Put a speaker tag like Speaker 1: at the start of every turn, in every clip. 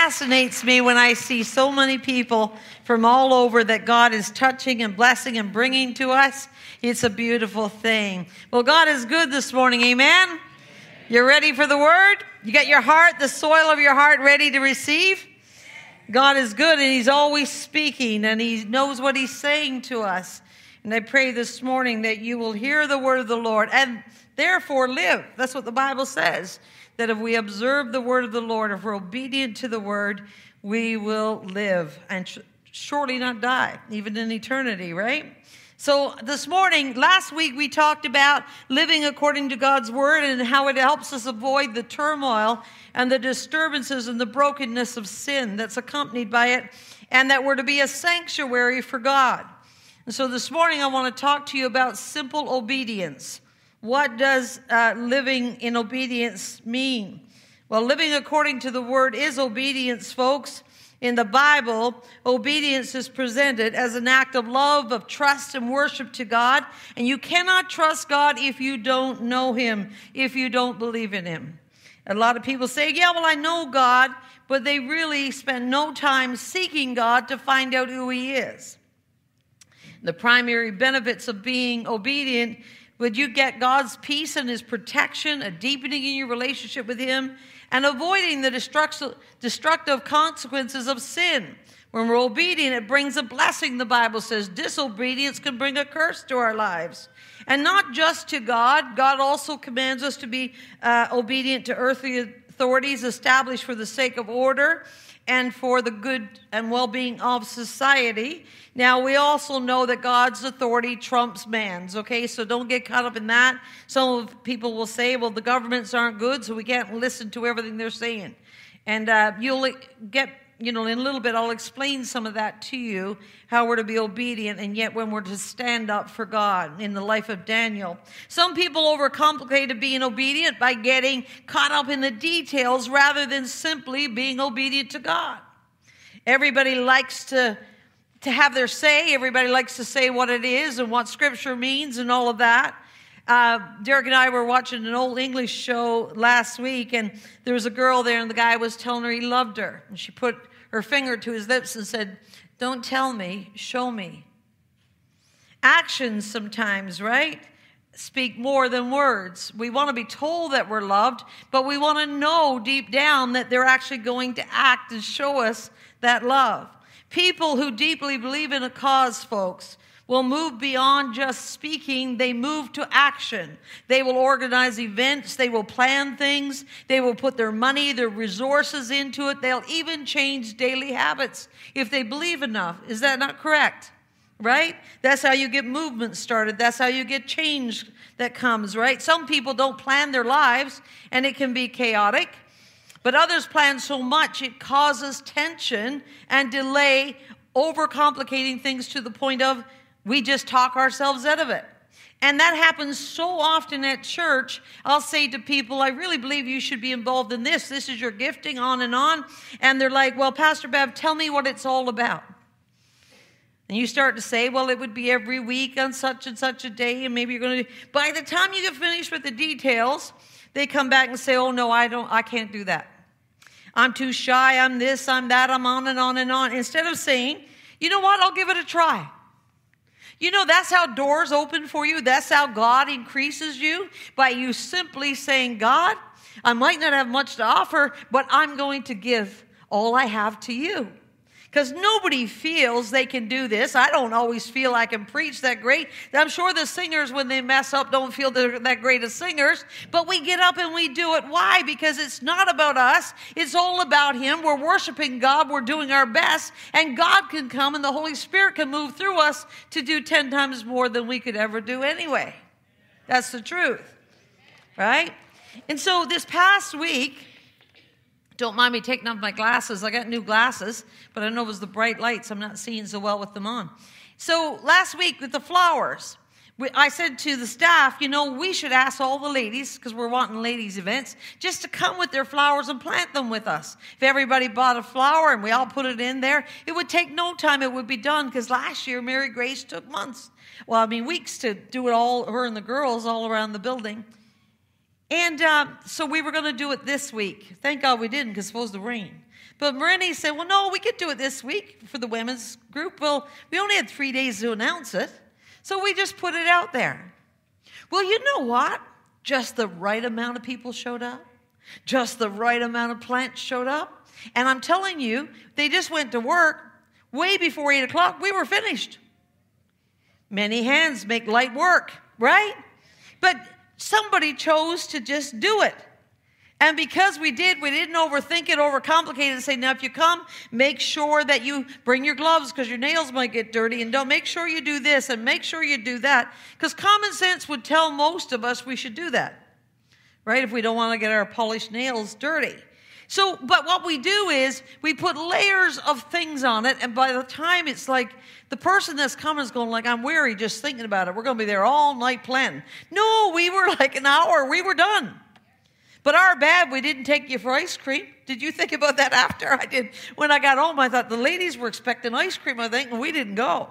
Speaker 1: fascinates me when I see so many people from all over that God is touching and blessing and bringing to us. It's a beautiful thing. Well, God is good this morning. Amen? You're ready for the word? You got your heart, the soil of your heart ready to receive? God is good, and he's always speaking, and he knows what he's saying to us. And I pray this morning that you will hear the word of the Lord and therefore live. That's what the Bible says, that if we observe the word of the Lord, if we're obedient to the word, we will live and surely not die, even in eternity, right? So this morning, last week, we talked about living according to God's word and how it helps us avoid the turmoil and the disturbances and the brokenness of sin that's accompanied by it, and that we're to be a sanctuary for God. And so this morning, I want to talk to you about simple obedience. What does living in obedience mean? Well, living according to the word is obedience, folks. In the Bible, obedience is presented as an act of love, of trust, and worship to God. And you cannot trust God if you don't know him, if you don't believe in him. A lot of people say, yeah, well, I know God, but they really spend no time seeking God to find out who he is. The primary benefits of being obedient: would you get God's peace and his protection, a deepening in your relationship with him, and avoiding the destructive consequences of sin. When we're obedient, it brings a blessing, the Bible says. Disobedience can bring a curse to our lives. And not just to God. God also commands us to be obedient to earthly authorities established for the sake of order and for the good and well-being of society. Now, we also know that God's authority trumps man's, okay? So don't get caught up in that. Some people will say, well, the governments aren't good, so we can't listen to everything they're saying. And you'll get, in a little bit, I'll explain some of that to you, how we're to be obedient, and yet when we're to stand up for God in the life of Daniel. Some people overcomplicate being obedient by getting caught up in the details rather than simply being obedient to God. Everybody likes to have their say. Everybody likes to say what it is and what Scripture means and all of that. Derek and I were watching an old English show last week, and there was a girl there, and the guy was telling her he loved her. And she put her finger to his lips and said, "Don't tell me, show me." Actions sometimes, right, speak more than words. We want to be told that we're loved, but we want to know deep down that they're actually going to act and show us that love. People who deeply believe in a cause, folks, will move beyond just speaking. They move to action. They will organize events. They will plan things. They will put their money, their resources into it. They'll even change daily habits if they believe enough. Is that not correct? Right? That's how you get movement started. That's how you get change that comes, right? Some people don't plan their lives, and it can be chaotic. But others plan so much it causes tension and delay, overcomplicating things to the point of we just talk ourselves out of it. And that happens so often at church. I'll say to people, I really believe you should be involved in this. This is your gifting, on and on. And they're like, well, Pastor Bev, tell me what it's all about. And you start to say, well, it would be every week on such and such a day, and maybe you're going to do. By the time you get finished with the details, they come back and say, oh, no, I can't do that. I'm too shy, I'm this, I'm that, I'm on and on and on. Instead of saying, you know what, I'll give it a try. That's how doors open for you. That's how God increases you, by you simply saying, God, I might not have much to offer, but I'm going to give all I have to you. Because nobody feels they can do this. I don't always feel I can preach that great. I'm sure the singers, when they mess up, don't feel they're that great as singers. But we get up and we do it. Why? Because it's not about us. It's all about him. We're worshiping God. We're doing our best. And God can come and the Holy Spirit can move through us to do 10 times more than we could ever do anyway. That's the truth. Right? And so this past week, don't mind me taking off my glasses. I got new glasses, but I know it was the bright lights. I'm not seeing so well with them on. So last week with the flowers, I said to the staff, we should ask all the ladies, because we're wanting ladies' events, just to come with their flowers and plant them with us. If everybody bought a flower and we all put it in there, it would take no time. It would be done, because last year Mary Grace took months. Weeks to do it all, her and the girls all around the building. And so we were going to do it this week. Thank God we didn't, because it's supposed to rain. But Marini said, well, no, we could do it this week for the women's group. Well, we only had 3 days to announce it, so we just put it out there. Well, you know what? Just the right amount of people showed up. Just the right amount of plants showed up. And I'm telling you, they just went to work way before 8 o'clock. We were finished. Many hands make light work, right? But somebody chose to just do it. And because we didn't overthink it, overcomplicate it, and say, now if you come, make sure that you bring your gloves because your nails might get dirty, and don't make sure you do this and make sure you do that. Because common sense would tell most of us we should do that, right? If we don't want to get our polished nails dirty. So, but what we do is we put layers of things on it, and by the time it's like the person that's coming is going like, I'm weary just thinking about it. We're going to be there all night planning. No, we were like an hour. We were done. But our bad, we didn't take you for ice cream. Did you think about that after? I did. When I got home, I thought the ladies were expecting ice cream, I think, and we didn't go.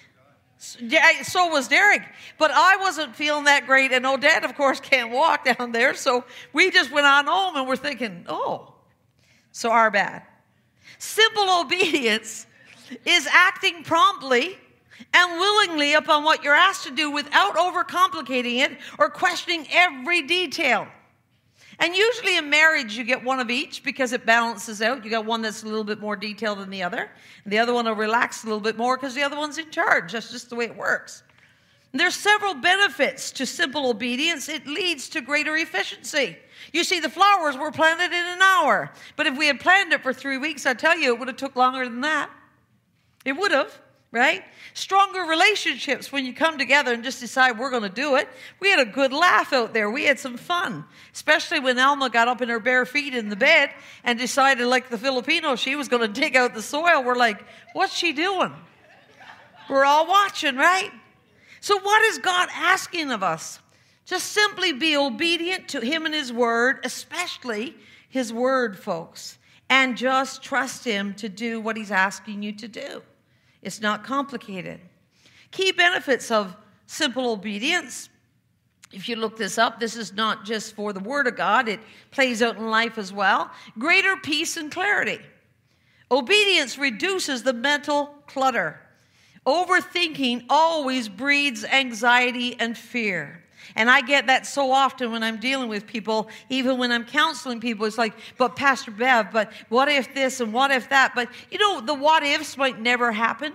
Speaker 1: So was Derek. But I wasn't feeling that great, and Odette, of course, can't walk down there, so we just went on home, and we're thinking, so our bad. Simple obedience is acting promptly and willingly upon what you're asked to do without overcomplicating it or questioning every detail. And usually in marriage, you get one of each because it balances out. You got one that's a little bit more detailed than the other. And the other one will relax a little bit more because the other one's in charge. That's just the way it works. And there's several benefits to simple obedience. It leads to greater efficiency. You see, the flowers were planted in an hour. But if we had planned it for 3 weeks, I tell you, it would have took longer than that. It would have, right? Stronger relationships when you come together and just decide we're going to do it. We had a good laugh out there. We had some fun, especially when Alma got up in her bare feet in the bed and decided, like the Filipino, she was going to dig out the soil. We're like, what's she doing? We're all watching, right? So what is God asking of us? Just simply be obedient to Him and His Word, especially His Word, folks, and just trust Him to do what He's asking you to do. It's not complicated. Key benefits of simple obedience. If you look this up, this is not just for the Word of God. It plays out in life as well. Greater peace and clarity. Obedience reduces the mental clutter. Overthinking always breeds anxiety and fear. And I get that so often when I'm dealing with people, even when I'm counseling people. It's like, but Pastor Bev, but what if this and what if that? But, you know, the what ifs might never happen.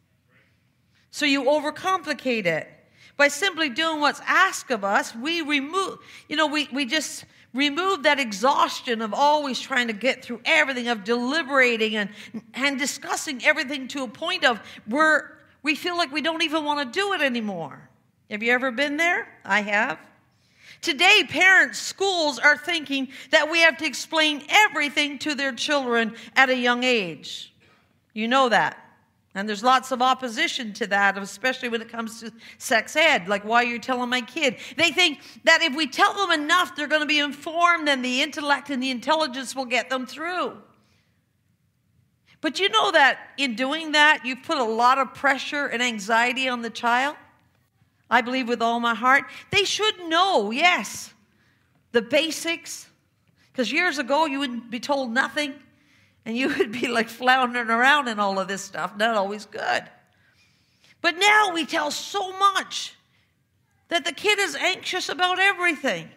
Speaker 1: So you overcomplicate it. By simply doing what's asked of us, we remove, we just remove that exhaustion of always trying to get through everything, of deliberating and discussing everything to a point of where we feel like we don't even want to do it anymore. Have you ever been there? I have. Today, parents, schools are thinking that we have to explain everything to their children at a young age. You know that. And there's lots of opposition to that, especially when it comes to sex ed, like why you're telling my kid. They think that if we tell them enough, they're going to be informed and the intellect and the intelligence will get them through. But you know that in doing that, you've put a lot of pressure and anxiety on the child. I believe with all my heart. They should know, yes, the basics. Because years ago, you would be told nothing. And you would be like floundering around in all of this stuff. Not always good. But now we tell so much that the kid is anxious about everything.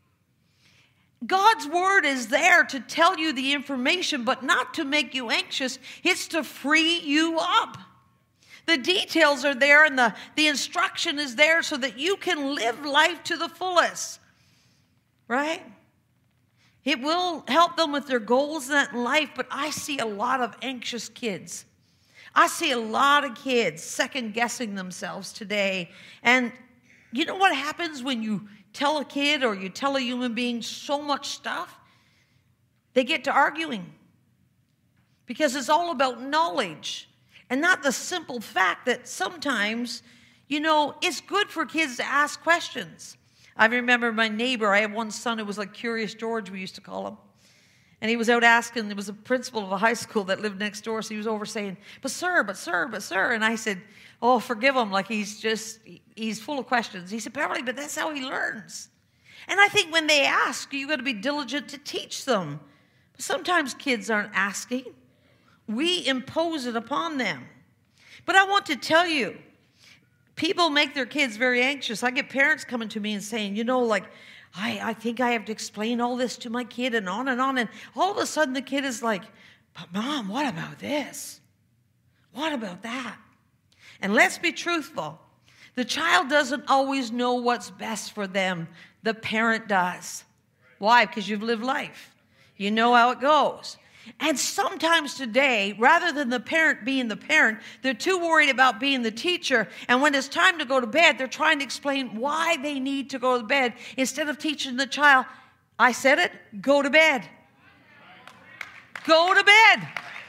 Speaker 1: God's word is there to tell you the information, but not to make you anxious. It's to free you up. The details are there and the instruction is there so that you can live life to the fullest. Right? It will help them with their goals in life, but I see a lot of anxious kids. I see a lot of kids second-guessing themselves today. And you know what happens when you tell a kid or you tell a human being so much stuff? They get to arguing. Because it's all about knowledge. And not the simple fact that sometimes, it's good for kids to ask questions. I remember my neighbor, I had one son who was like Curious George, we used to call him. And he was out asking, there was a principal of a high school that lived next door, so he was over saying, but sir. And I said, oh, forgive him, like he's full of questions. He said, Beverly, but that's how he learns. And I think when they ask, you've got to be diligent to teach them. Sometimes kids aren't asking. We impose it upon them. But I want to tell you, people make their kids very anxious. I get parents coming to me and saying, I think I have to explain all this to my kid and on. And all of a sudden the kid is like, but Mom, what about this? What about that? And let's be truthful. The child doesn't always know what's best for them. The parent does. Why? Because you've lived life. You know how it goes. And sometimes today, rather than the parent being the parent, they're too worried about being the teacher. And when it's time to go to bed, they're trying to explain why they need to go to bed instead of teaching the child, I said it, go to bed. Go to bed.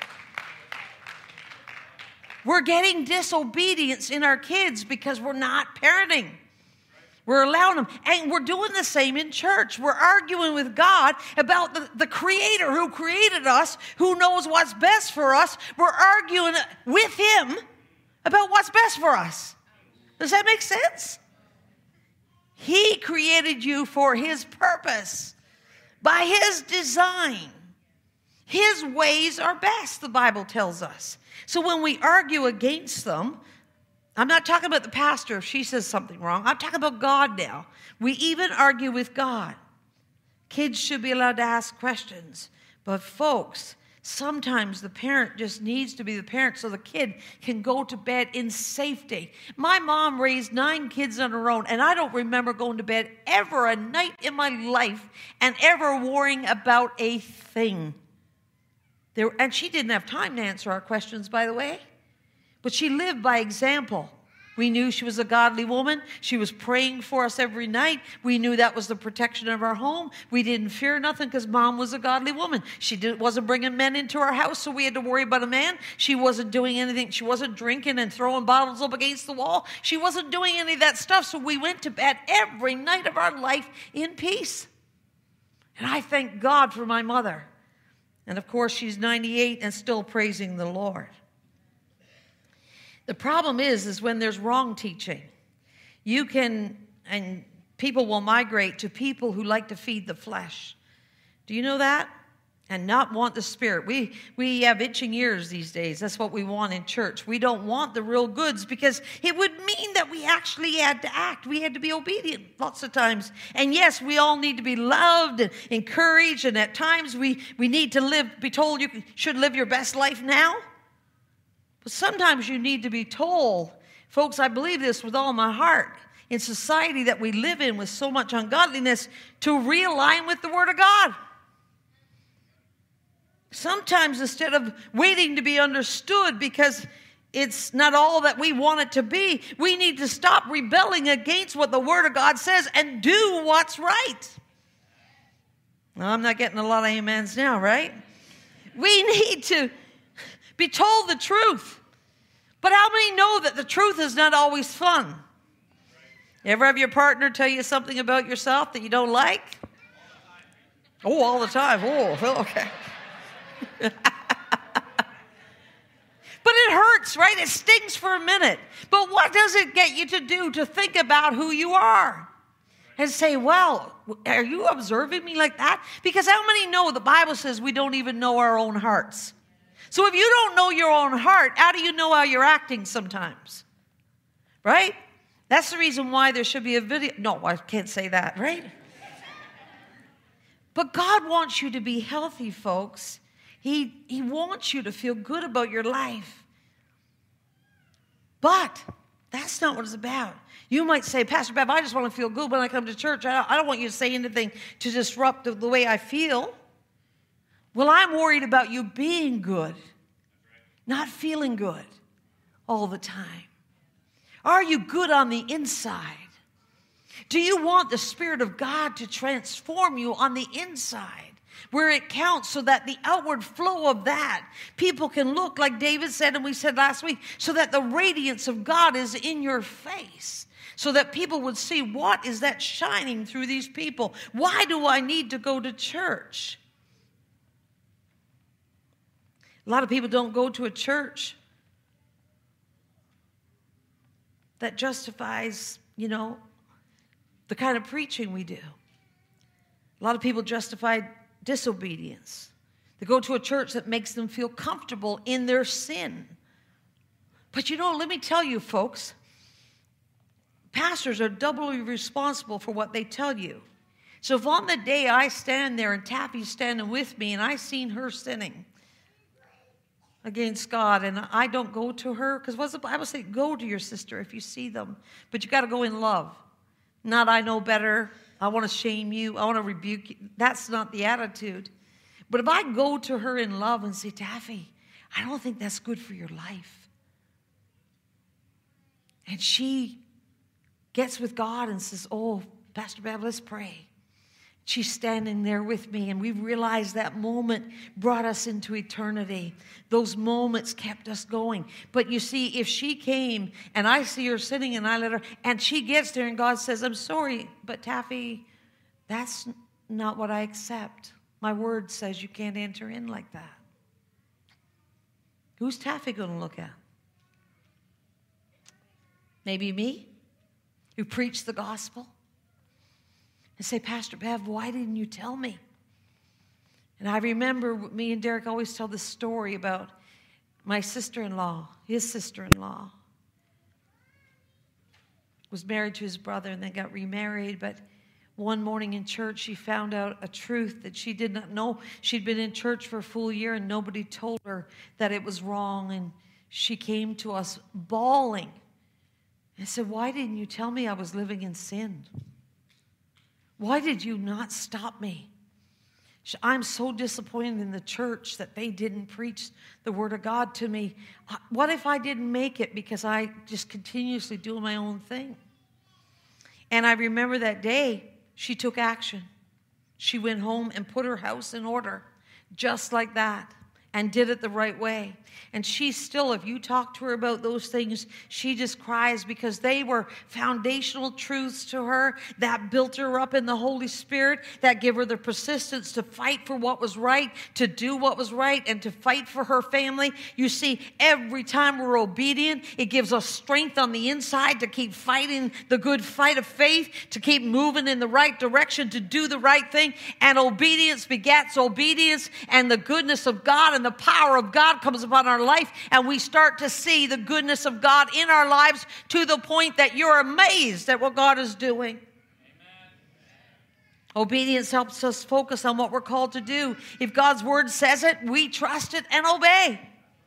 Speaker 1: We're getting disobedience in our kids because we're not parenting. We're allowing them. And we're doing the same in church. We're arguing with God about the Creator who created us, who knows what's best for us. We're arguing with Him about what's best for us. Does that make sense? He created you for His purpose, by His design. His ways are best, the Bible tells us. So when we argue against them, I'm not talking about the pastor if she says something wrong. I'm talking about God now. We even argue with God. Kids should be allowed to ask questions. But folks, sometimes the parent just needs to be the parent so the kid can go to bed in safety. My mom raised 9 kids on her own, and I don't remember going to bed ever a night in my life and ever worrying about a thing. And she didn't have time to answer our questions, by the way. But she lived by example. We knew she was a godly woman. She was praying for us every night. We knew that was the protection of our home. We didn't fear nothing because Mom was a godly woman. She wasn't bringing men into our house, so we had to worry about a man. She wasn't doing anything. She wasn't drinking and throwing bottles up against the wall. She wasn't doing any of that stuff, so we went to bed every night of our life in peace. And I thank God for my mother. And of course, she's 98 and still praising the Lord. The problem is when there's wrong teaching, and people will migrate to people who like to feed the flesh. Do you know that? And not want the Spirit. We have itching ears these days. That's what we want in church. We don't want the real goods because it would mean that we actually had to act. We had to be obedient lots of times. And yes, we all need to be loved and encouraged. And at times we need to be told you should live your best life now. But sometimes you need to be told, folks, I believe this with all my heart, in society that we live in with so much ungodliness, to realign with the Word of God. Sometimes instead of waiting to be understood because it's not all that we want it to be, we need to stop rebelling against what the Word of God says and do what's right. Now, I'm not getting a lot of amens now, right? We need to be told the truth. But how many know that the truth is not always fun? You ever have your partner tell you something about yourself that you don't like? Oh, all the time. Oh, okay. But it hurts, right? It stings for a minute. But what does it get you to do? To think about who you are and say, well, are you observing me like that? Because how many know the Bible says we don't even know our own hearts? So if you don't know your own heart, how do you know how you're acting sometimes? Right? That's the reason why there should be a video. No, I can't say that, right? But God wants you to be healthy, folks. He wants you to feel good about your life. But that's not what it's about. You might say, Pastor Bev, I just want to feel good when I come to church. I don't want you to say anything to disrupt the way I feel. Well, I'm worried about you being good, not feeling good all the time. Are you good on the inside? Do you want the Spirit of God to transform you on the inside, where it counts, so that the outward flow of that, people can look, like David said and we said last week, so that the radiance of God is in your face, so that people would see, what is that shining through these people? Why do I need to go to church? A lot of people don't go to a church that justifies, the kind of preaching we do. A lot of people justify disobedience. They go to a church that makes them feel comfortable in their sin. But let me tell you, folks, pastors are doubly responsible for what they tell you. So if on the day I stand there and Taffy's standing with me and I seen her sinning against God and I don't go to her, because what's the Bible say? Go to your sister if you see them. But you got to go in love. Not I know better. I want to shame you. I want to rebuke you. That's not the attitude. But if I go to her in love and say, Taffy, I don't think that's good for your life. And she gets with God and says, oh, Pastor Bev, let's pray. She's standing there with me, and we realized that moment brought us into eternity. Those moments kept us going. But you see, if she came and I see her sitting and I let her, and she gets there and God says, I'm sorry, but Taffy, that's not what I accept. My word says you can't enter in like that. Who's Taffy going to look at? Maybe me, who preached the gospel? And say, Pastor Bev, why didn't you tell me? And I remember me and Derek always tell this story about my sister-in-law, his sister-in-law. Was married to his brother and then got remarried, but one morning in church, she found out a truth that she did not know. She'd been in church for a full year and nobody told her that it was wrong. And she came to us bawling and said, why didn't you tell me I was living in sin? Why did you not stop me? I'm so disappointed in the church that they didn't preach the word of God to me. What if I didn't make it because I just continuously do my own thing? And I remember that day, she took action. She went home and put her house in order, just like that, and did it the right way. And she still, if you talk to her about those things, she just cries because they were foundational truths to her that built her up in the Holy Spirit, that gave her the persistence to fight for what was right, to do what was right, and to fight for her family. You see, every time we're obedient, it gives us strength on the inside to keep fighting the good fight of faith, to keep moving in the right direction, to do the right thing. And obedience begets obedience, and the goodness of God and the power of God comes upon our life, and we start to see the goodness of God in our lives to the point that you're amazed at what God is doing. Amen. Obedience helps us focus on what we're called to do. If God's word says it, we trust it and obey.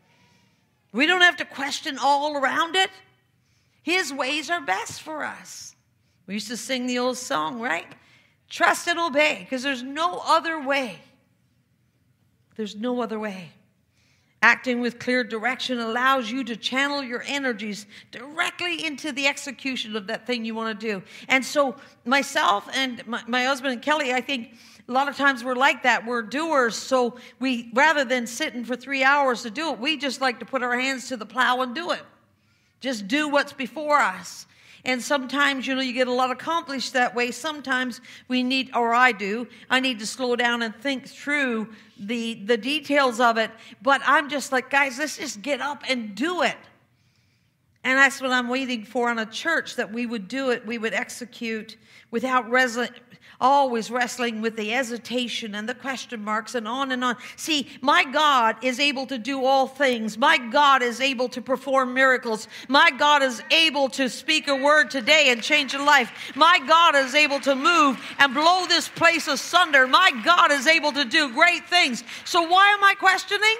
Speaker 1: We don't have to question all around it. His ways are best for us. We used to sing the old song, right? Trust and obey, because there's no other way. There's no other way. Acting with clear direction allows you to channel your energies directly into the execution of that thing you want to do. And so myself and my husband and Kelly, I think a lot of times we're like that. We're doers. So we, rather than sitting for 3 hours to do it, we just like to put our hands to the plow and do it. Just do what's before us. And sometimes, you get a lot accomplished that way. Sometimes we need, or I need to slow down and think through the details of it. But I'm just like, guys, let's just get up and do it. And that's what I'm waiting for in a church, that we would do it, we would execute without always wrestling with the hesitation and the question marks and on and on. See, my God is able to do all things. My God is able to perform miracles. My God is able to speak a word today and change a life. My God is able to move and blow this place asunder. My God is able to do great things. So why am I questioning?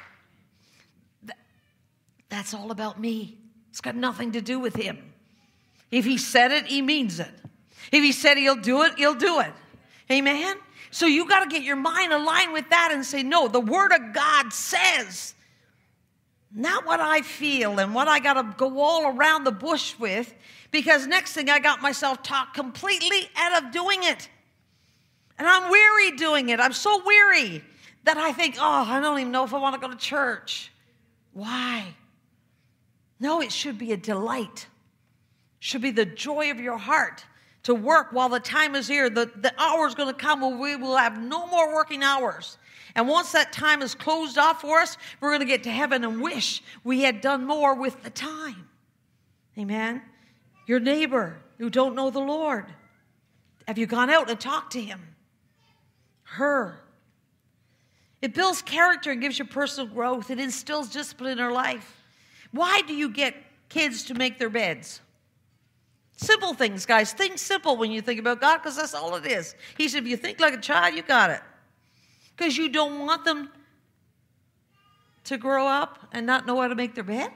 Speaker 1: That's all about me. It's got nothing to do with him. If he said it, he means it. If he said he'll do it, he'll do it. Amen? So you got to get your mind aligned with that and say, no, the word of God says, not what I feel and what I got to go all around the bush with, because next thing I got myself talked completely out of doing it. And I'm weary doing it. I'm so weary that I think, I don't even know if I want to go to church. Why? No, it should be a delight. It should be the joy of your heart to work while the time is here. The hour is going to come where we will have no more working hours. And once that time is closed off for us, we're going to get to heaven and wish we had done more with the time. Amen? Your neighbor who don't know the Lord, have you gone out and talked to him? Her. It builds character and gives you personal growth. It instills discipline in our life. Why do you get kids to make their beds? Simple things, guys. Think simple when you think about God, because that's all it is. He said, if you think like a child, you got it. Because you don't want them to grow up and not know how to make their bed.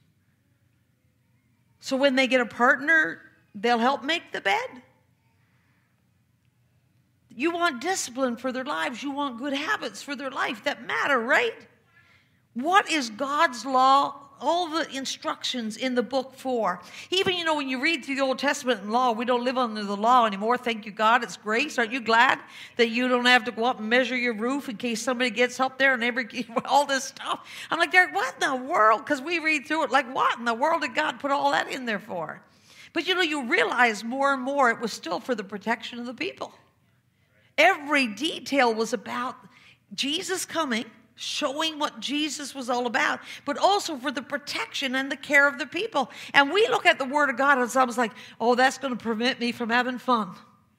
Speaker 1: So when they get a partner, they'll help make the bed. You want discipline for their lives. You want good habits for their life that matter, right? What is God's law? All the instructions in the book for. Even, when you read through the Old Testament and law, we don't live under the law anymore. Thank you, God. It's grace. Aren't you glad that you don't have to go up and measure your roof in case somebody gets up there and all this stuff? I'm like, Derek, what in the world? Because we read through it like, what in the world did God put all that in there for? But, you realize more and more it was still for the protection of the people. Every detail was about Jesus coming, showing what Jesus was all about, but also for the protection and the care of the people. And we look at the Word of God and someone's like, oh, that's going to prevent me from having fun.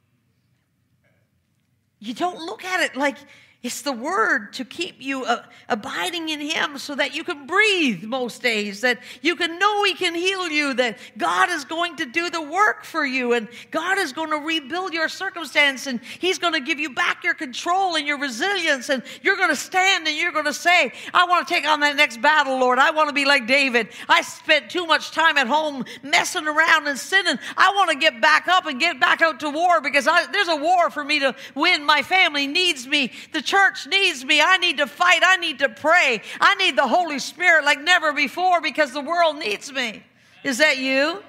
Speaker 1: You don't look at it like it's the Word to keep you abiding in Him so that you can breathe most days, that you can know He can heal you, that God is going to do the work for you, and God is going to rebuild your circumstance, and He's going to give you back your control and your resilience, and you're going to stand and you're going to say, I want to take on that next battle, Lord. I want to be like David. I spent too much time at home messing around and sinning. I want to get back up and get back out to war because there's a war for me to win. My family needs me. The church needs me. I need to fight. I need to pray. I need the Holy Spirit like never before because the world needs me. Is that you?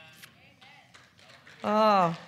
Speaker 1: Oh.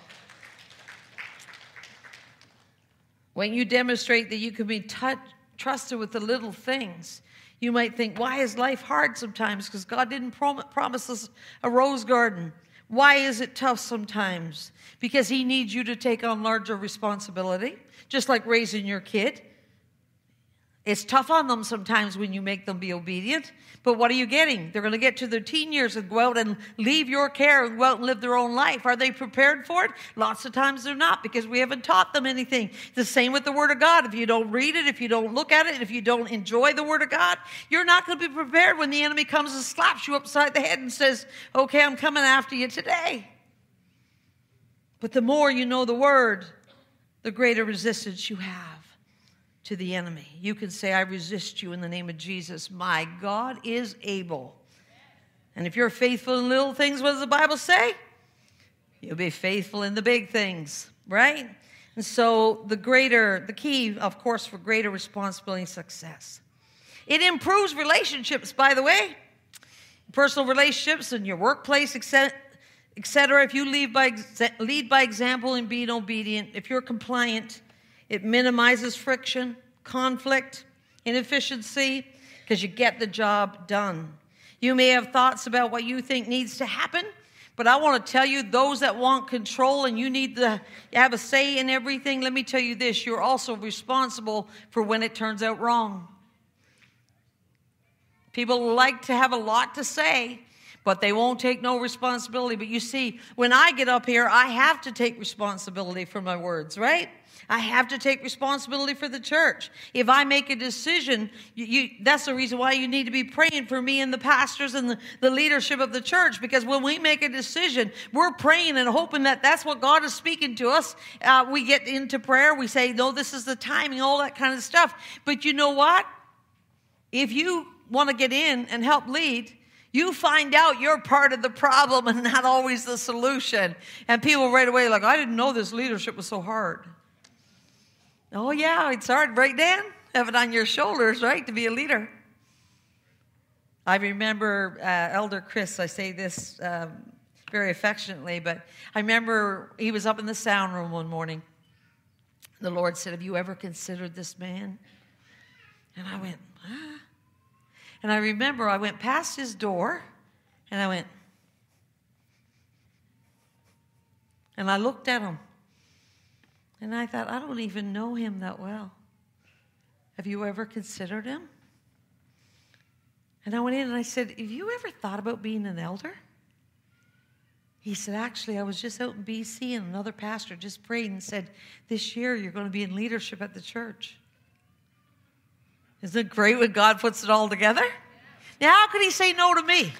Speaker 1: When you demonstrate that you can be trusted with the little things, you might think, why is life hard sometimes? Because God didn't promise us a rose garden. Why is it tough sometimes? Because He needs you to take on larger responsibility, just like raising your kid. It's tough on them sometimes when you make them be obedient. But what are you getting? They're going to get to their teen years and go out and leave your care and go out and live their own life. Are they prepared for it? Lots of times they're not because we haven't taught them anything. The same with the Word of God. If you don't read it, if you don't look at it, if you don't enjoy the Word of God, you're not going to be prepared when the enemy comes and slaps you upside the head and says, okay, I'm coming after you today. But the more you know the Word, the greater resistance you have to the enemy. You can say, I resist you in the name of Jesus. My God is able. And if you're faithful in little things, what does the Bible say? You'll be faithful in the big things, right? And so the key, of course, for greater responsibility and success. It improves relationships, by the way. Personal relationships in your workplace, etc. If you lead by example in being obedient, if you're compliant, it minimizes friction, conflict, inefficiency, because you get the job done. You may have thoughts about what you think needs to happen, but I want to tell you, those that want control and you need to have a say in everything, let me tell you this, you're also responsible for when it turns out wrong. People like to have a lot to say, but they won't take no responsibility. But you see, when I get up here, I have to take responsibility for my words, right? I have to take responsibility for the church. If I make a decision, that's the reason why you need to be praying for me and the pastors and the leadership of the church. Because when we make a decision, we're praying and hoping that that's what God is speaking to us. We get into prayer. We say, no, this is the timing, all that kind of stuff. But you know what? If you want to get in and help lead, you find out you're part of the problem and not always the solution. And people right away are like, I didn't know this leadership was so hard. Oh, yeah, it's hard, right, Dan? Have it on your shoulders, right, to be a leader. I remember Elder Chris, I say this very affectionately, but I remember he was up in the sound room one morning. The Lord said, have you ever considered this man? And I went, ah. And I remember I went past his door, and I went, and I looked at him. And I thought, I don't even know him that well. Have you ever considered him? And I went in and I said, have you ever thought about being an elder? He said, actually, I was just out in BC and another pastor just prayed and said, this year you're going to be in leadership at the church. Isn't it great when God puts it all together? Now, how could he say no to me?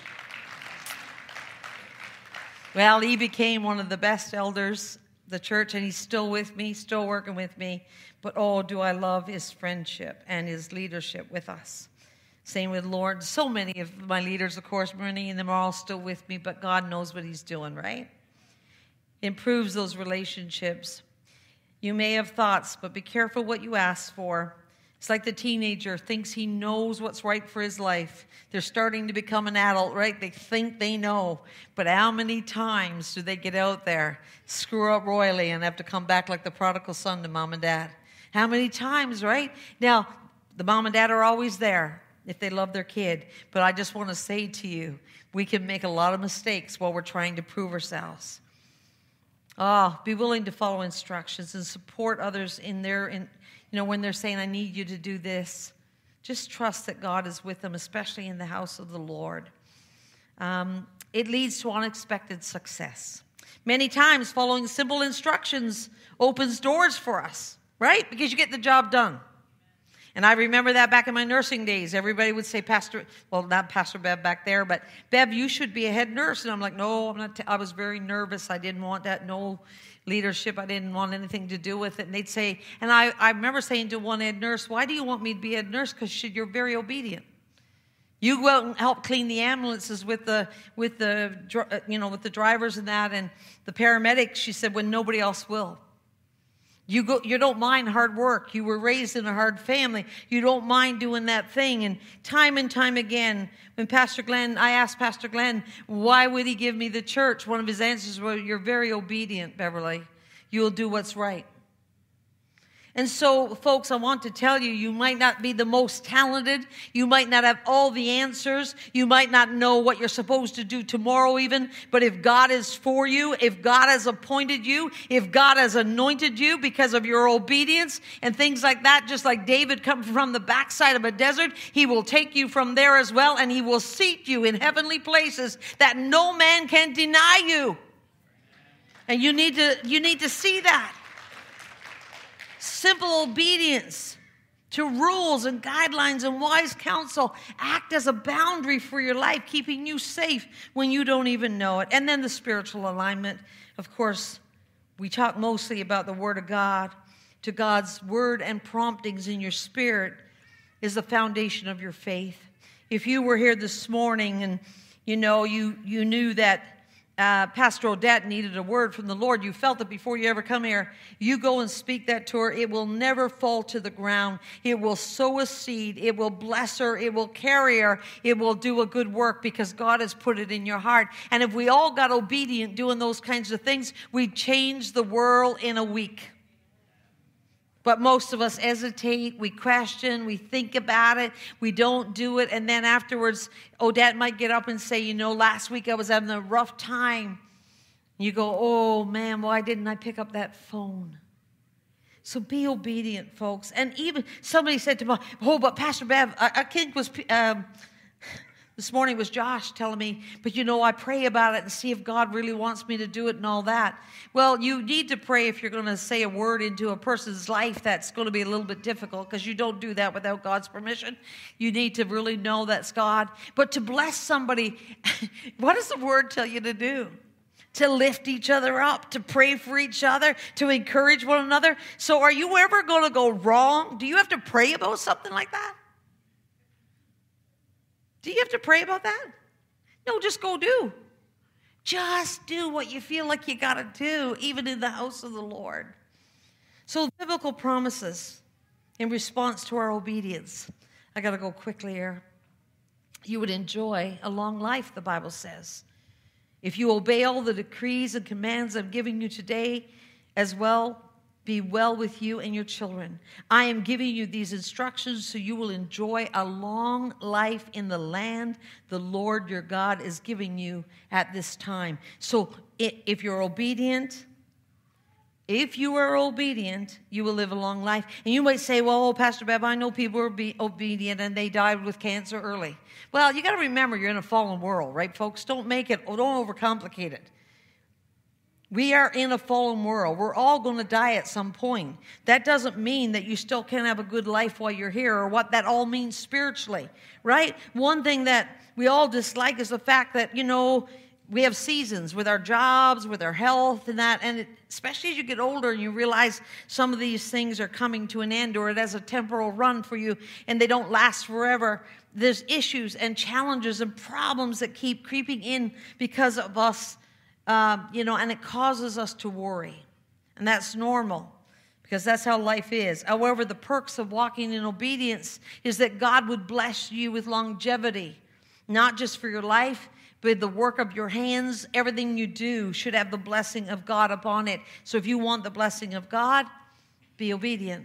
Speaker 1: Well, he became one of the best elders of the church, and he's still with me, still working with me. But oh, do I love his friendship and his leadership with us. Same with Lord. So many of my leaders, of course, many of them are all still with me, but God knows what he's doing, right? Improves those relationships. You may have thoughts, but be careful what you ask for. It's like the teenager thinks he knows what's right for his life. They're starting to become an adult, right? They think they know. But how many times do they get out there, screw up royally, and have to come back like the prodigal son to mom and dad? How many times, right? Now, the mom and dad are always there if they love their kid. But I just want to say to you, we can make a lot of mistakes while we're trying to prove ourselves. Be willing to follow instructions and support others in when they're saying, I need you to do this. Just trust that God is with them, especially in the house of the Lord. It leads to unexpected success. Many times, following simple instructions opens doors for us, right? Because you get the job done. And I remember that back in my nursing days. Everybody would say, not Pastor Bev back there, but Bev, you should be a head nurse. And I'm like, no, I'm not. I was very nervous. I didn't want that. No leadership. I didn't want anything to do with it. And they'd say, and I remember saying to one head nurse, why do you want me to be a head nurse? Because you're very obedient. You go out and help clean the ambulances with the drivers and that, and the paramedics. She said, when nobody else will. You don't mind hard work. You were raised in a hard family. You don't mind doing that thing. And time again, when I asked Pastor Glenn, why would he give me the church? One of his answers was, you're very obedient, Beverly. You'll do what's right. And so, folks, I want to tell you, you might not be the most talented. You might not have all the answers. You might not know what you're supposed to do tomorrow even. But if God is for you, if God has appointed you, if God has anointed you because of your obedience and things like that, just like David coming from the backside of a desert, he will take you from there as well, and he will seat you in heavenly places that no man can deny you. And you need to see that. Simple obedience to rules and guidelines and wise counsel act as a boundary for your life, keeping you safe when you don't even know it. And then the spiritual alignment. Of course, we talk mostly about the Word of God. To God's Word and promptings in your spirit is the foundation of your faith. If you were here this morning and you knew that Pastor Odette needed a word from the Lord, you felt it before you ever come here, you go and speak that to her. It will never fall to the ground. It will sow a seed. It will bless her. It will carry her. It will do a good work because God has put it in your heart. And if we all got obedient doing those kinds of things, we'd change the world in a week. But most of us hesitate, we question, we think about it, we don't do it, and then afterwards, Odette might get up and say, last week I was having a rough time. You go, oh man, why didn't I pick up that phone? So be obedient, folks. And even somebody said to me, but Pastor Bev, I think this morning was Josh telling me, but I pray about it and see if God really wants me to do it and all that. Well, you need to pray if you're going to say a word into a person's life that's going to be a little bit difficult, because you don't do that without God's permission. You need to really know that's God. But to bless somebody, what does the word tell you to do? To lift each other up, to pray for each other, to encourage one another. So are you ever going to go wrong? Do you have to pray about something like that? Do you have to pray about that? No, just go do. Just do what you feel like you got to do, even in the house of the Lord. So biblical promises in response to our obedience. I got to go quickly here. You would enjoy a long life, the Bible says. If you obey all the decrees and commands I'm giving you today, as well, be well with you and your children. I am giving you these instructions so you will enjoy a long life in the land the Lord your God is giving you at this time. So if you're obedient, you will live a long life. And you might say, well, Pastor Bev, I know people are obedient and they died with cancer early. Well, you got to remember you're in a fallen world, right, folks? Don't overcomplicate it. We are in a fallen world. We're all going to die at some point. That doesn't mean that you still can't have a good life while you're here, or what that all means spiritually, right? One thing that we all dislike is the fact that, we have seasons with our jobs, with our health and that, and especially as you get older and you realize some of these things are coming to an end, or it has a temporal run for you and they don't last forever. There's issues and challenges and problems that keep creeping in because of us. And it causes us to worry. And that's normal because that's how life is. However, the perks of walking in obedience is that God would bless you with longevity, not just for your life, but the work of your hands. Everything you do should have the blessing of God upon it. So if you want the blessing of God, be obedient.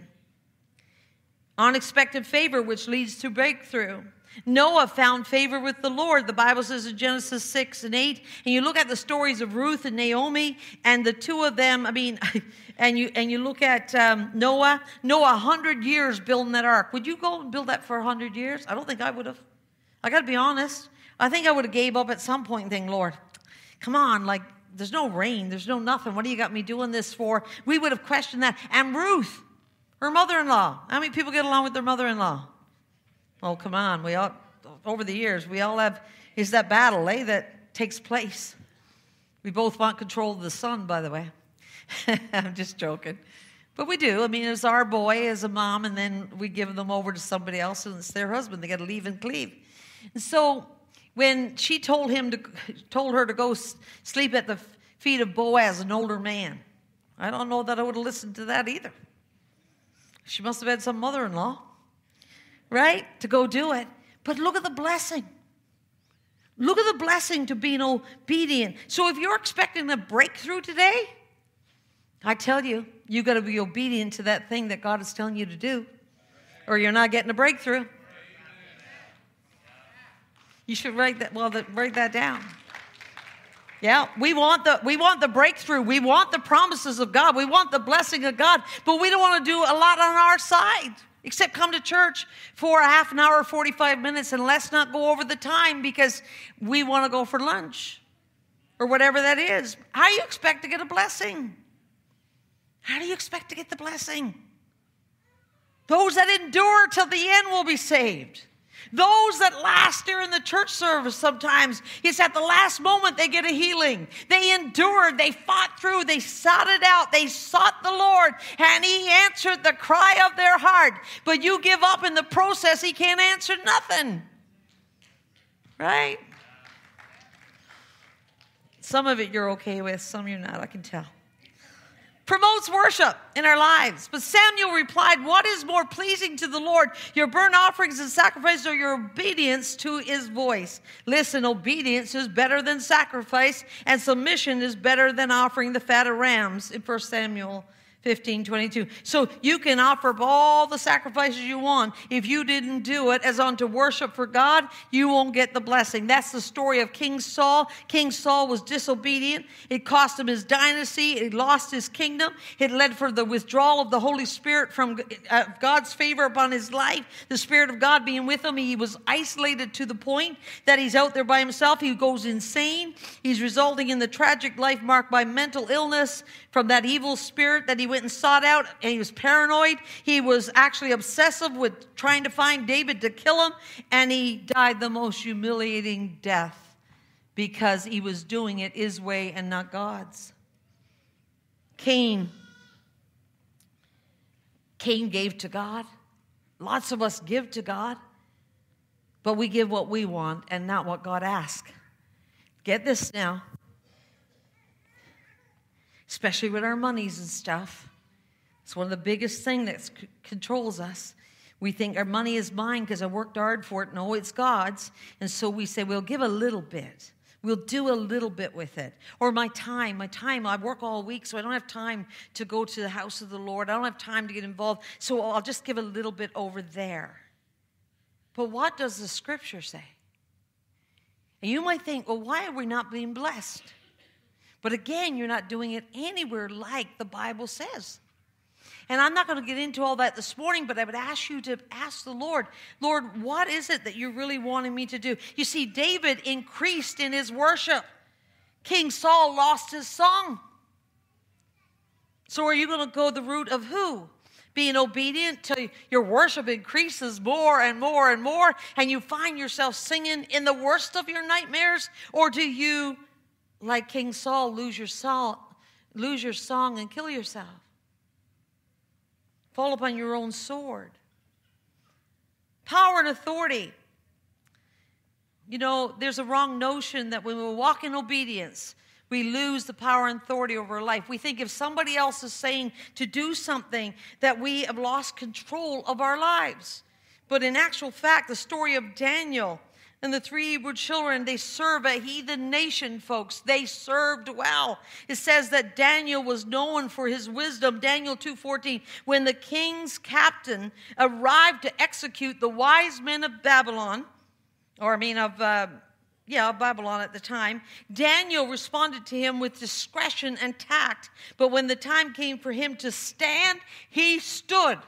Speaker 1: Unexpected favor, which leads to breakthrough. Noah found favor with the Lord. The Bible says in Genesis 6 and 8, and you look at the stories of Ruth and Naomi, and the two of them, and you look at Noah 100 years building that ark. Would you go and build that for 100 years? I don't think I would have. I got to be honest. I think I would have gave up at some point and think, Lord, come on, there's no rain, there's no nothing. What do you got me doing this for? We would have questioned that. And Ruth, her mother-in-law. How many people get along with their mother-in-law? Oh, come on. We all, over the years, we all have, is that battle, that takes place. We both want control of the son, by the way. I'm just joking. But we do.
Speaker 2: It's our boy as a mom, and then we give them over to somebody else, and it's their husband. They got to leave and cleave. And so when she told her to go sleep at the feet of Boaz, an older man, I don't know that I would have listened to that either. She must have had some mother-in-law, right, to go do it. But look at the blessing. Look at the blessing to being obedient. So if you're expecting a breakthrough today, I tell you, you got to be obedient to that thing that God is telling you to do, or you're not getting a breakthrough. You should write that down. Yeah, we want the breakthrough. We want the promises of God. We want the blessing of God, but we don't want to do a lot on our side. Except come to church for a half an hour, 45 minutes, and let's not go over the time because we want to go for lunch or whatever that is. How do you expect to get a blessing? How do you expect to get the blessing? Those that endure till the end will be saved. Those that last during the church service, sometimes it's at the last moment they get a healing. They endured, they fought through, they sought it out, they sought the Lord, and He answered the cry of their heart. But you give up in the process, He can't answer nothing. Right? Some of it you're okay with, some you're not, I can tell. Promotes worship in our lives. But Samuel replied, what is more pleasing to the Lord, your burnt offerings and sacrifice, or your obedience to His voice? Listen, obedience is better than sacrifice, and submission is better than offering the fat of rams in 1 Samuel 15:22. So you can offer up all the sacrifices you want. If you didn't do it as unto worship for God, you won't get the blessing. That's the story of King Saul. King Saul was disobedient. It cost him his dynasty. He lost his kingdom. It led for the withdrawal of the Holy Spirit from God's favor upon his life. The Spirit of God being with him, he was isolated to the point that he's out there by himself. He goes insane. He's resulting in the tragic life marked by mental illness from that evil spirit that he went and sought out, and he was paranoid. He was actually obsessive with trying to find David to kill him, and he died the most humiliating death because he was doing it his way and not God's. Cain gave to God. Lots of us give to God, but we give what we want and not what God asked. Get this now. Especially with our monies and stuff. It's one of the biggest things that controls us. We think our money is mine because I worked hard for it. No, it's God's. And so we say, we'll give a little bit. We'll do a little bit with it. Or my time, I work all week, so I don't have time to go to the house of the Lord. I don't have time to get involved, so I'll just give a little bit over there. But what does the Scripture say? And you might think, well, why are we not being blessed? But again, you're not doing it anywhere like the Bible says. And I'm not going to get into all that this morning, but I would ask you to ask the Lord, Lord, what is it that you're really wanting me to do? You see, David increased in his worship. King Saul lost his song. So are you going to go the route of who? Being obedient till your worship increases more and more and more, and you find yourself singing in the worst of your nightmares? Or do you, like King Saul, lose your song and kill yourself? Fall upon your own sword. Power and authority. You know, there's a wrong notion that when we walk in obedience, we lose the power and authority over our life. We think if somebody else is saying to do something, that we have lost control of our lives. But in actual fact, the story of Daniel and the 3 Hebrew children, they serve a heathen nation, folks. They served well. It says that Daniel was known for his wisdom. Daniel 2:14, when the king's captain arrived to execute the wise men of Babylon, Babylon at the time, Daniel responded to him with discretion and tact. But when the time came for him to stand, he stood.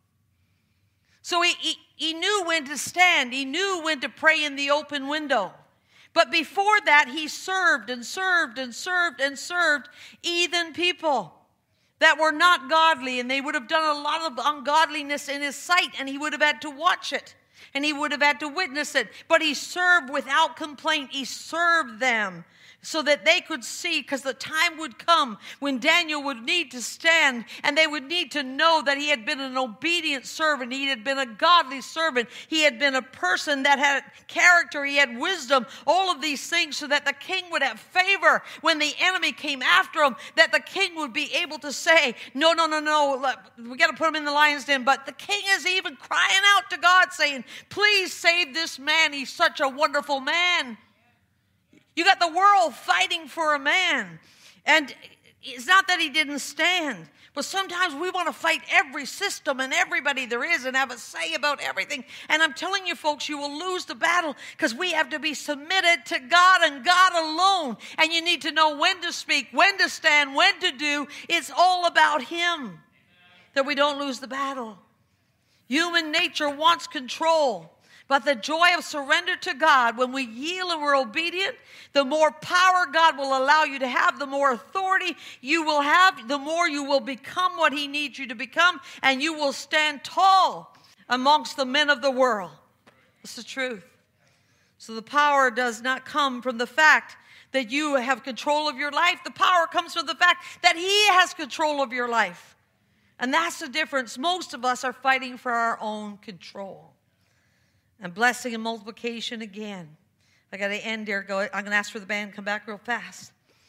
Speaker 2: So he knew when to stand. He knew when to pray in the open window. But before that, he served and served and served and served heathen people that were not godly, and they would have done a lot of ungodliness in his sight, and he would have had to watch it, and he would have had to witness it. But he served without complaint. He served them so that they could see, because the time would come when Daniel would need to stand, and they would need to know that he had been an obedient servant. He had been a godly servant. He had been a person that had character. He had wisdom, all of these things, so that the king would have favor when the enemy came after him, that the king would be able to say, no, we got to put him in the lion's den. But the king is even crying out to God saying, please save this man. He's such a wonderful man. You got the world fighting for a man. And it's not that he didn't stand, but sometimes we want to fight every system and everybody there is and have a say about everything. And I'm telling you, folks, you will lose the battle, because we have to be submitted to God and God alone. And you need to know when to speak, when to stand, when to do. It's all about him, that we don't lose the battle. Human nature wants control. But the joy of surrender to God, when we yield and we're obedient, the more power God will allow you to have, the more authority you will have, the more you will become what he needs you to become, and you will stand tall amongst the men of the world. That's the truth. So the power does not come from the fact that you have control of your life. The power comes from the fact that he has control of your life. And that's the difference. Most of us are fighting for our own control. And blessing and multiplication again. I got to end there. I'm going to ask for the band to come back real fast.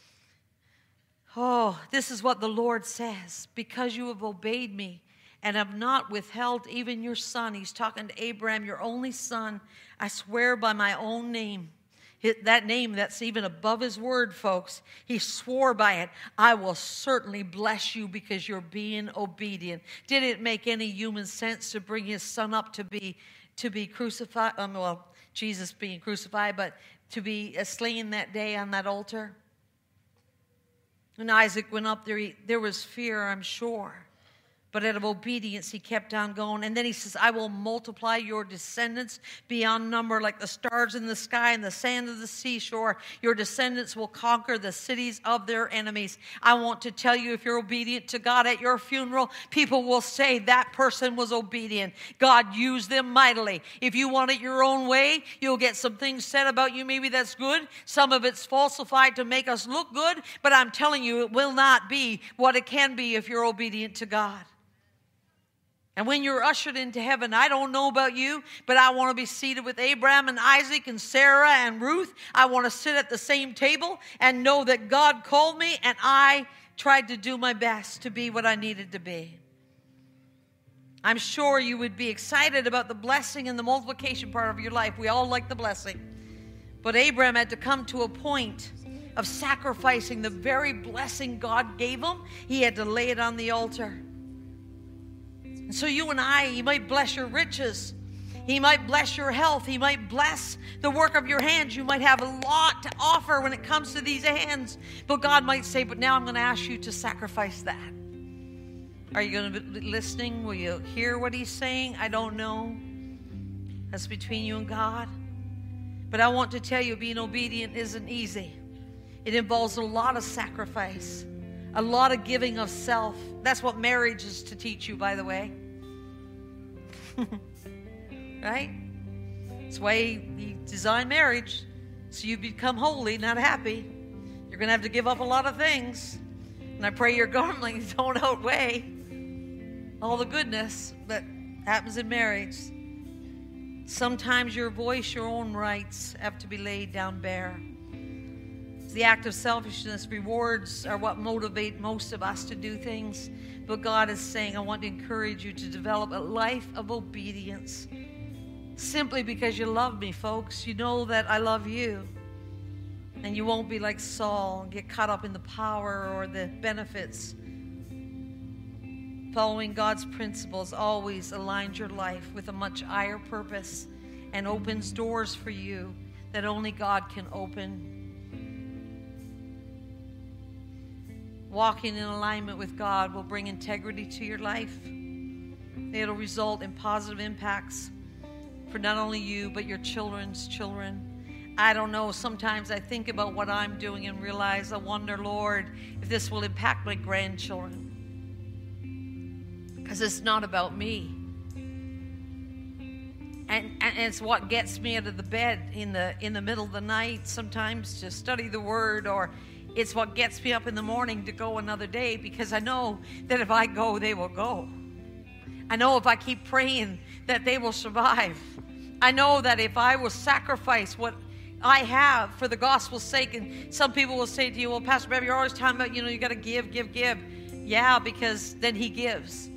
Speaker 2: Oh, this is what the Lord says. Because you have obeyed me and have not withheld even your son. He's talking to Abraham, your only son. I swear by my own name. That name that's even above his word, folks. He swore by it. I will certainly bless you because you're being obedient. Did it make any human sense to bring his son up to be crucified, Jesus being crucified, but to be slain that day on that altar? When Isaac went up there, there was fear, I'm sure. But out of obedience, he kept on going. And then he says, I will multiply your descendants beyond number, like the stars in the sky and the sand of the seashore. Your descendants will conquer the cities of their enemies. I want to tell you, if you're obedient to God at your funeral, people will say that person was obedient. God used them mightily. If you want it your own way, you'll get some things said about you. Maybe that's good. Some of it's falsified to make us look good. But I'm telling you, it will not be what it can be if you're obedient to God. And when you're ushered into heaven, I don't know about you, but I want to be seated with Abraham and Isaac and Sarah and Ruth. I want to sit at the same table and know that God called me and I tried to do my best to be what I needed to be. I'm sure you would be excited about the blessing and the multiplication part of your life. We all like the blessing. But Abraham had to come to a point of sacrificing the very blessing God gave him. He had to lay it on the altar. And so you and I, he might bless your riches. He might bless your health. He might bless the work of your hands. You might have a lot to offer when it comes to these hands. But God might say, but now I'm going to ask you to sacrifice that. Are you going to be listening? Will you hear what he's saying? I don't know. That's between you and God. But I want to tell you, being obedient isn't easy. It involves a lot of sacrifice, A lot of giving of self. That's what marriage is to teach you, by the way. Right? That's why he designed marriage. So you become holy, not happy. You're going to have to give up a lot of things. And I pray your garments don't outweigh all the goodness that happens in marriage. Sometimes your voice, your own rights have to be laid down bare. The act of selfishness, rewards are what motivate most of us to do things. But God is saying, I want to encourage you to develop a life of obedience. Simply because you love me, folks. You know that I love you. And you won't be like Saul and get caught up in the power or the benefits. Following God's principles always aligns your life with a much higher purpose and opens doors for you that only God can open. Walking in alignment with God will bring integrity to your life. It'll result in positive impacts for not only you, but your children's children. I don't know, sometimes I think about what I'm doing and realize, I wonder, Lord, if this will impact my grandchildren. Because it's not about me. And it's what gets me out of the bed in the middle of the night sometimes to study the Word, or it's what gets me up in the morning to go another day, because I know that if I go, they will go. I know if I keep praying that they will survive. I know that if I will sacrifice what I have for the gospel's sake, and some people will say to you, well, Pastor Bev, you're always talking about, you got to give. Yeah, because then he gives.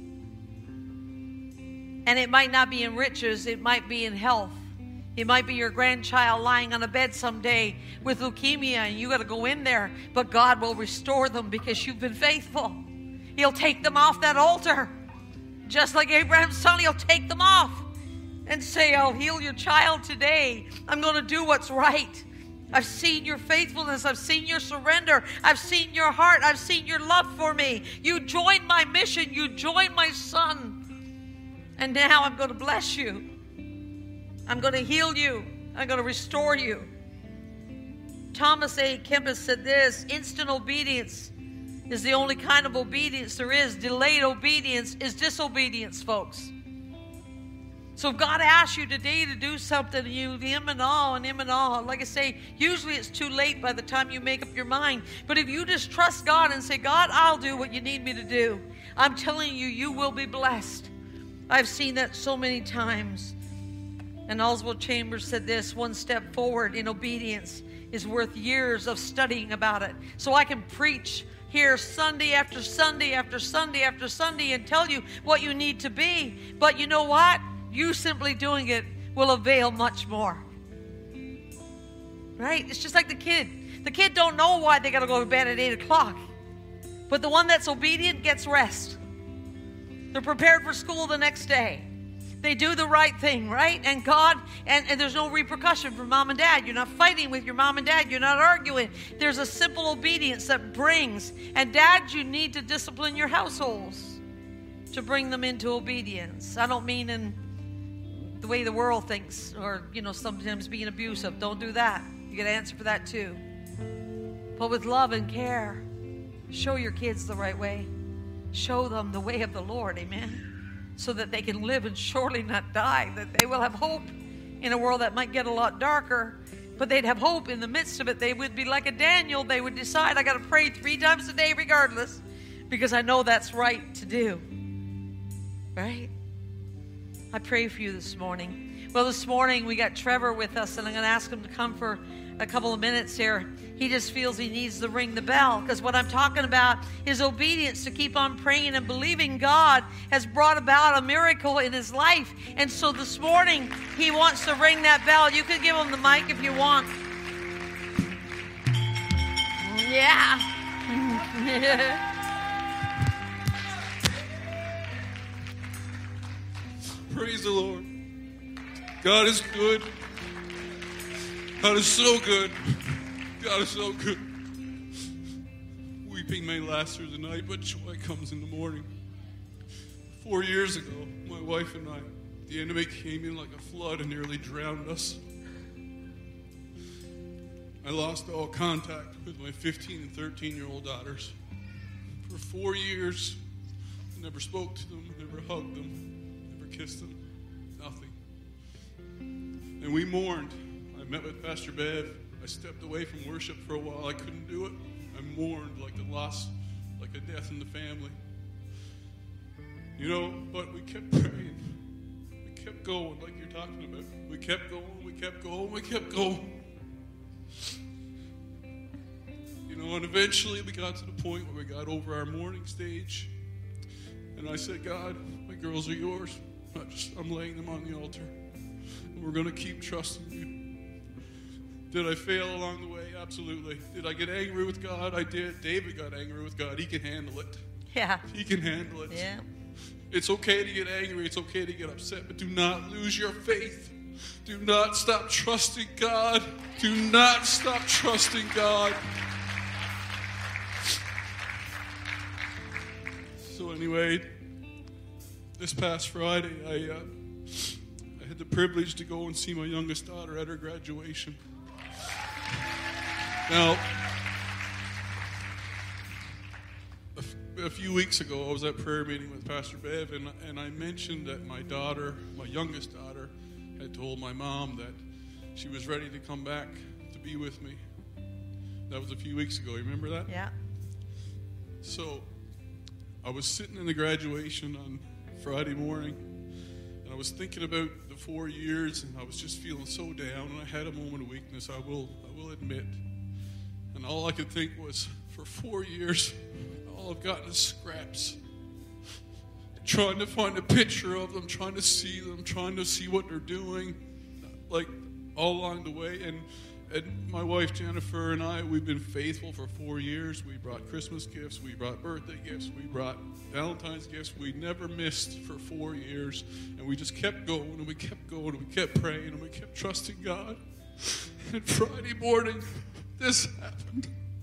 Speaker 2: And it might not be in riches, it might be in health. It might be your grandchild lying on a bed someday with leukemia, and you got to go in there, but God will restore them because you've been faithful. He'll take them off that altar. Just like Abraham's son, he'll take them off and say, I'll heal your child today. I'm going to do what's right. I've seen your faithfulness. I've seen your surrender. I've seen your heart. I've seen your love for me. You joined my mission. You joined my son. And now I'm going to bless you. I'm going to heal you. I'm going to restore you. Thomas A. Kempis said this: instant obedience is the only kind of obedience there is. Delayed obedience is disobedience, folks. So if God asks you today to do something, you him and all. Like I say, usually it's too late by the time you make up your mind. But if you just trust God and say, God, I'll do what you need me to do, I'm telling you, you will be blessed. I've seen that so many times. And Oswald Chambers said this: one step forward in obedience is worth years of studying about it. So I can preach here Sunday after Sunday after Sunday after Sunday and tell you what you need to be. But you know what? You simply doing it will avail much more. Right? It's just like the kid. The kid don't know why they got to go to bed at 8 o'clock. But the one that's obedient gets rest. They're prepared for school the next day. They do the right thing, right? And God, and there's no repercussion for mom and dad. You're not fighting with your mom and dad. You're not arguing. There's a simple obedience that brings. And dads, you need to discipline your households to bring them into obedience. I don't mean in the way the world thinks, or, sometimes being abusive. Don't do that. You got to answer for that too. But with love and care, show your kids the right way. Show them the way of the Lord, amen? So that they can live and surely not die, that they will have hope in a world that might get a lot darker, but they'd have hope in the midst of it. They would be like a Daniel. They would decide, I got to pray 3 times a day regardless, because I know that's right to do. Right? I pray for you this morning. Well, this morning we got Trevor with us, and I'm going to ask him to come for a couple of minutes here. He just feels he needs to ring the bell, because what I'm talking about is obedience, to keep on praying and believing God has brought about a miracle in his life. And so this morning he wants to ring that bell. You can give him the mic if you want. Yeah.
Speaker 3: Praise the Lord. God is good. God is so good. God is so good. Weeping may last through the night, but joy comes in the morning. 4 years ago, my wife and I, the enemy came in like a flood and nearly drowned us. I lost all contact with my 15 and 13-year-old daughters. For 4 years, I never spoke to them, never hugged them, never kissed them, nothing. And we mourned. I met with Pastor Bev. I stepped away from worship for a while. I couldn't do it. I mourned like a loss, like a death in the family. You know, but we kept praying. We kept going like you're talking about. We kept going, we kept going, we kept going. You know, and eventually we got to the point where we got over our mourning stage. And I said, God, my girls are yours. I'm laying them on the altar. And we're going to keep trusting you. Did I fail along the way? Absolutely. Did I get angry with God? I did. David got angry with God. He can handle it.
Speaker 2: Yeah.
Speaker 3: He can handle it.
Speaker 2: Yeah.
Speaker 3: It's okay to get angry. It's okay to get upset. But do not lose your faith. Do not stop trusting God. Do not stop trusting God. So anyway, this past Friday, I had the privilege to go and see my youngest daughter at her graduation. Now, a few weeks ago, I was at prayer meeting with Pastor Bev, and I mentioned that my daughter, my youngest daughter, had told my mom that she was ready to come back to be with me. That was a few weeks ago. You remember that?
Speaker 2: Yeah.
Speaker 3: So, I was sitting in the graduation on Friday morning, and I was thinking about the 4 years, and I was just feeling so down, and I had a moment of weakness, I will admit. And all I could think was, for 4 years, all I've gotten is scraps. Trying to find a picture of them, trying to see them, trying to see what they're doing, like all along the way. And my wife Jennifer and I, we've been faithful for 4 years. We brought Christmas gifts, we brought birthday gifts, we brought Valentine's gifts. We never missed for 4 years. And we just kept going, and we kept going, and we kept praying, and we kept trusting God. And Friday morning, this happened.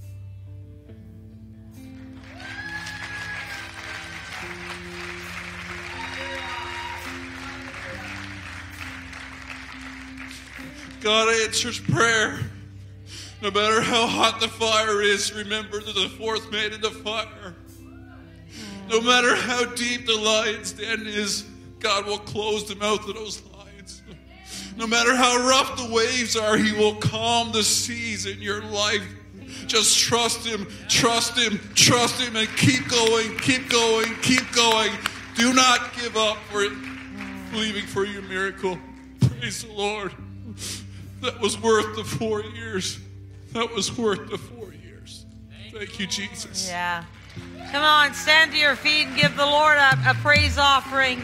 Speaker 3: God answers prayer. No matter how hot the fire is, remember there's a fourth man in the fire. No matter how deep the lion's den is, God will close the mouth of those lions. No matter how rough the waves are, He will calm the seas in your life. Just trust Him, trust Him, trust Him, and keep going, keep going, keep going. Do not give up for believing for your miracle. Praise the Lord. That was worth the 4 years. That was worth the 4 years. Thank you, Jesus.
Speaker 2: Yeah. Come on, stand to your feet and give the Lord a praise offering.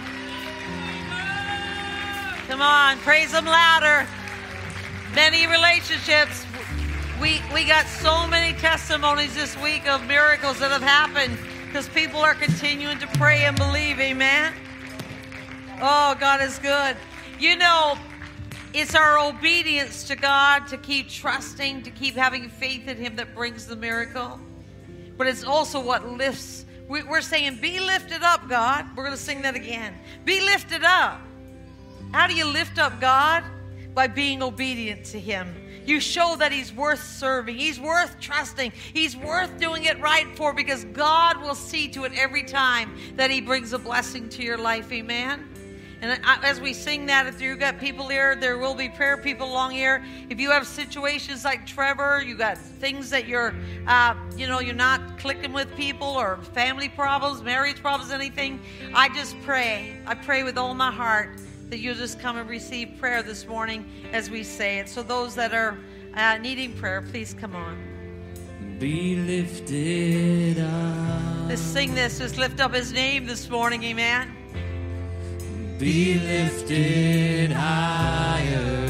Speaker 2: Come on, praise Him louder. Many relationships. We got so many testimonies this week of miracles that have happened because people are continuing to pray and believe. Amen. Oh, God is good. You know, it's our obedience to God to keep trusting, to keep having faith in Him that brings the miracle. But it's also what lifts. We're saying, be lifted up, God. We're going to sing that again. Be lifted up. How do you lift up God? By being obedient to Him. You show that He's worth serving. He's worth trusting. He's worth doing it right for, because God will see to it every time that He brings a blessing to your life. Amen. And as we sing that, if you've got people here, there will be prayer people along here. If you have situations like Trevor, you got things that you're not clicking with people, or family problems, marriage problems, anything, I just pray. I pray with all my heart that you'll just come and receive prayer this morning as we say it. So those that are needing prayer, please come on.
Speaker 4: Be lifted up.
Speaker 2: Let's sing this. Just lift up His name this morning. Amen.
Speaker 4: Be lifted higher.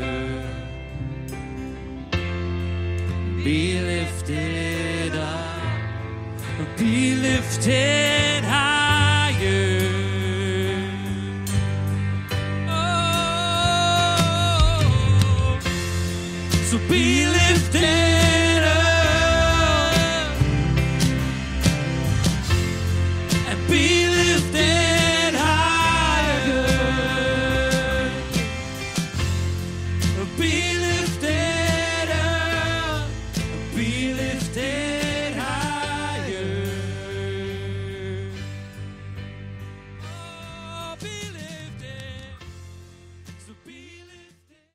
Speaker 4: Be lifted up. Be lifted higher. Oh, so be lifted up and be lifted. Be